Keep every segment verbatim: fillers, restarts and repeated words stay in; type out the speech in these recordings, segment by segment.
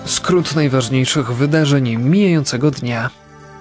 Skrót najważniejszych wydarzeń mijającego dnia.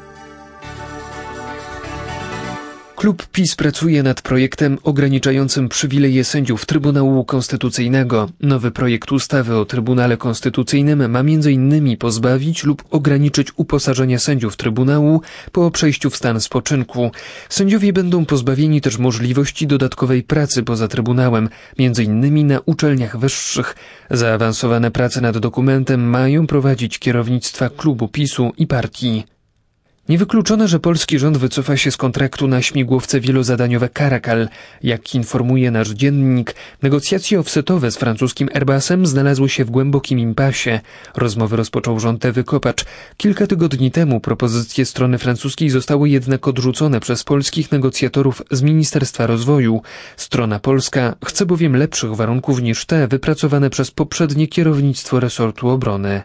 Klub PiS pracuje nad projektem ograniczającym przywileje sędziów Trybunału Konstytucyjnego. Nowy projekt ustawy o Trybunale Konstytucyjnym ma między innymi pozbawić lub ograniczyć uposażenia sędziów Trybunału po przejściu w stan spoczynku. Sędziowie będą pozbawieni też możliwości dodatkowej pracy poza Trybunałem, między innymi na uczelniach wyższych. Zaawansowane prace nad dokumentem mają prowadzić kierownictwa klubu PiSu i partii. Niewykluczone, że polski rząd wycofa się z kontraktu na śmigłowce wielozadaniowe Caracal. Jak informuje nasz dziennik, negocjacje offsetowe z francuskim Airbusem znalazły się w głębokim impasie. Rozmowy rozpoczął rząd Ewy Kopacz. Kilka tygodni temu propozycje strony francuskiej zostały jednak odrzucone przez polskich negocjatorów z Ministerstwa Rozwoju. Strona polska chce bowiem lepszych warunków niż te wypracowane przez poprzednie kierownictwo resortu obrony.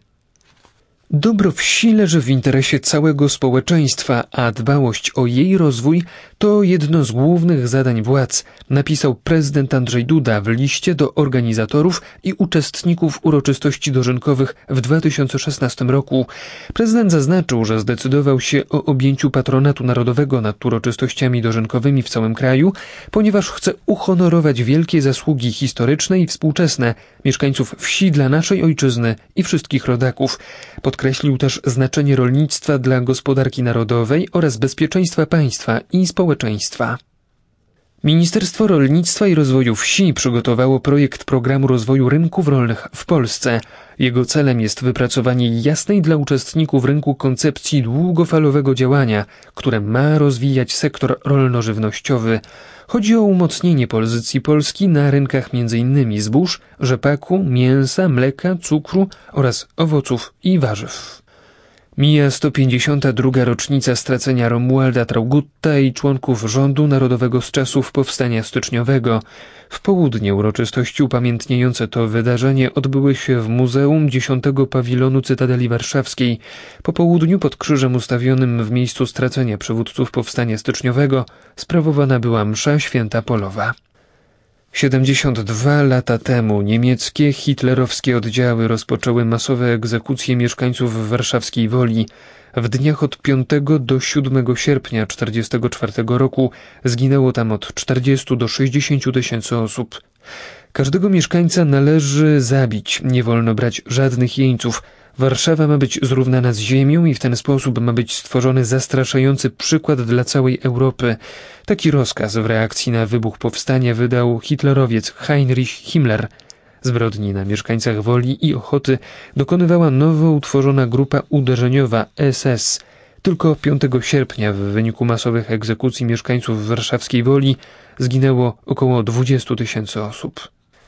Dobro wsi leży w interesie całego społeczeństwa, a dbałość o jej rozwój to jedno z głównych zadań władz, napisał prezydent Andrzej Duda w liście do organizatorów i uczestników uroczystości dożynkowych w dwa tysiące szesnastym roku. Prezydent zaznaczył, że zdecydował się o objęciu patronatu narodowego nad uroczystościami dożynkowymi w całym kraju, ponieważ chce uhonorować wielkie zasługi historyczne i współczesne mieszkańców wsi dla naszej ojczyzny i wszystkich rodaków. Podkreślił też znaczenie rolnictwa dla gospodarki narodowej oraz bezpieczeństwa państwa i społeczeństwa. Ministerstwo Rolnictwa i Rozwoju Wsi przygotowało projekt programu rozwoju rynków rolnych w Polsce. Jego celem jest wypracowanie jasnej dla uczestników rynku koncepcji długofalowego działania, które ma rozwijać sektor rolno-żywnościowy. Chodzi o umocnienie pozycji Polski na rynkach m.in. zbóż, rzepaku, mięsa, mleka, cukru oraz owoców i warzyw. Mija sto pięćdziesiąta druga rocznica stracenia Romualda Traugutta i członków rządu narodowego z czasów powstania styczniowego. W południe uroczystości upamiętniające to wydarzenie odbyły się w Muzeum dziesiątego Pawilonu Cytadeli Warszawskiej. Po południu pod krzyżem ustawionym w miejscu stracenia przywódców powstania styczniowego sprawowana była msza święta polowa. siedemdziesiąt dwa lata temu niemieckie hitlerowskie oddziały rozpoczęły masowe egzekucje mieszkańców warszawskiej Woli. W dniach od piątego do siódmego sierpnia tysiąc dziewięćset czterdziestego czwartego roku zginęło tam od czterdziestu do sześćdziesięciu tysięcy osób. Każdego mieszkańca należy zabić, nie wolno brać żadnych jeńców. Warszawa ma być zrównana z ziemią i w ten sposób ma być stworzony zastraszający przykład dla całej Europy. Taki rozkaz w reakcji na wybuch powstania wydał hitlerowiec Heinrich Himmler. Zbrodni na mieszkańcach Woli i Ochoty dokonywała nowo utworzona grupa uderzeniowa S S. Tylko piątego sierpnia w wyniku masowych egzekucji mieszkańców warszawskiej Woli zginęło około dwudziestu tysięcy osób.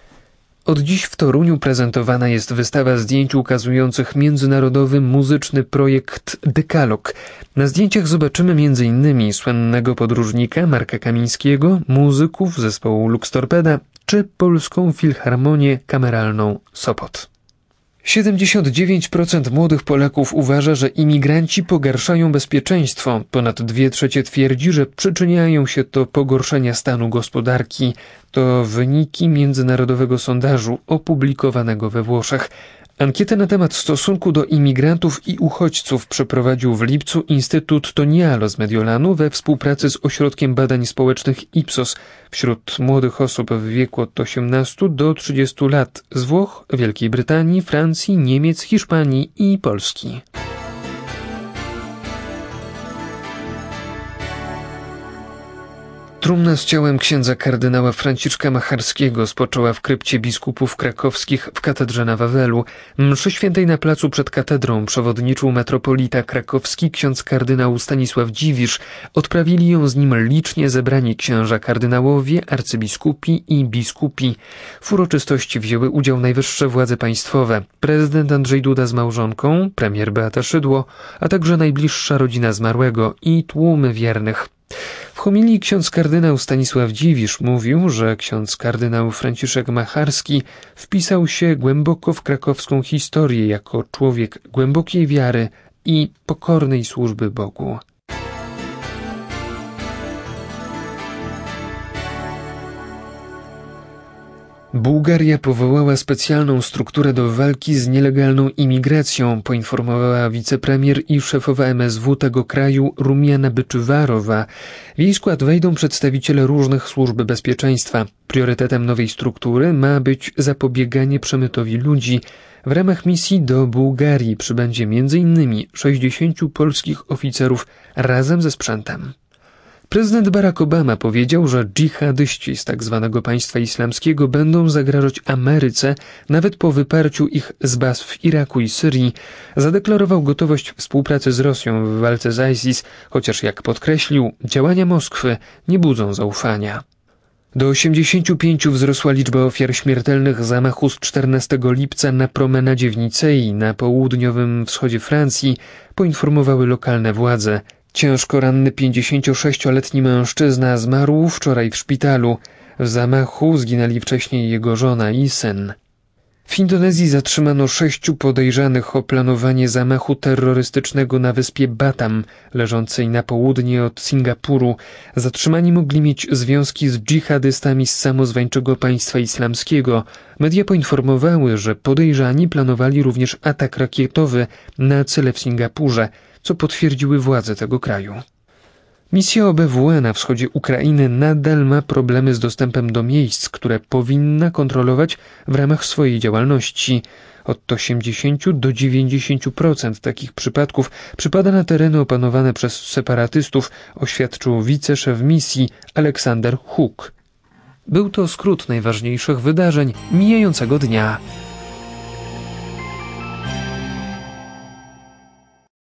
Od dziś w Toruniu prezentowana jest wystawa zdjęć ukazujących międzynarodowy muzyczny projekt Dekalog. Na zdjęciach zobaczymy między innymi słynnego podróżnika Marka Kamińskiego, muzyków zespołu Lux Torpeda czy Polską Filharmonię Kameralną Sopot. siedemdziesiąt dziewięć procent młodych Polaków uważa, że imigranci pogarszają bezpieczeństwo. Ponad dwie trzecie twierdzi, że przyczyniają się do pogorszenia stanu gospodarki. To wyniki międzynarodowego sondażu opublikowanego we Włoszech. Ankietę na temat stosunku do imigrantów i uchodźców przeprowadził w lipcu Instytut Tonialo z Mediolanu we współpracy z Ośrodkiem Badań Społecznych Ipsos wśród młodych osób w wieku od osiemnastu do trzydziestu lat z Włoch, Wielkiej Brytanii, Francji, Niemiec, Hiszpanii i Polski. Trumna z ciałem księdza kardynała Franciszka Macharskiego spoczęła w krypcie biskupów krakowskich w katedrze na Wawelu. Mszy świętej na placu przed katedrą przewodniczył metropolita krakowski ksiądz kardynał Stanisław Dziwisz. Odprawili ją z nim licznie zebrani księża kardynałowie, arcybiskupi i biskupi. W uroczystości wzięły udział najwyższe władze państwowe, prezydent Andrzej Duda z małżonką, premier Beata Szydło, a także najbliższa rodzina zmarłego i tłumy wiernych. W homilii ksiądz kardynał Stanisław Dziwisz mówił, że ksiądz kardynał Franciszek Macharski wpisał się głęboko w krakowską historię jako człowiek głębokiej wiary i pokornej służby Bogu. Bułgaria powołała specjalną strukturę do walki z nielegalną imigracją, poinformowała wicepremier i szefowa M S W tego kraju Rumiana Byczywarowa. W jej skład wejdą przedstawiciele różnych służb bezpieczeństwa. Priorytetem nowej struktury ma być zapobieganie przemytowi ludzi. W ramach misji do Bułgarii przybędzie między innymi sześćdziesięciu polskich oficerów razem ze sprzętem. Prezydent Barack Obama powiedział, że dżihadyści z tzw. państwa islamskiego będą zagrażać Ameryce nawet po wyparciu ich z baz w Iraku i Syrii. Zadeklarował gotowość współpracy z Rosją w walce z ISIS, chociaż jak podkreślił, działania Moskwy nie budzą zaufania. Do osiemdziesięciu pięciu wzrosła liczba ofiar śmiertelnych zamachu z czternastego lipca na promenadzie w Nicei na południowym wschodzie Francji, poinformowały lokalne władze. Ciężko ranny pięćdziesięciosześcioletni mężczyzna zmarł wczoraj w szpitalu. W zamachu zginęli wcześniej jego żona i syn. W Indonezji zatrzymano sześciu podejrzanych o planowanie zamachu terrorystycznego na wyspie Batam, leżącej na południe od Singapuru. Zatrzymani mogli mieć związki z dżihadystami z samozwańczego państwa islamskiego. Media poinformowały, że podejrzani planowali również atak rakietowy na cele w Singapurze, co potwierdziły władze tego kraju. Misja O B W E na wschodzie Ukrainy nadal ma problemy z dostępem do miejsc, które powinna kontrolować w ramach swojej działalności. Od osiemdziesięciu do dziewięćdziesięciu procent takich przypadków przypada na tereny opanowane przez separatystów, oświadczył wiceszef misji Aleksander Huk. Był to skrót najważniejszych wydarzeń mijającego dnia.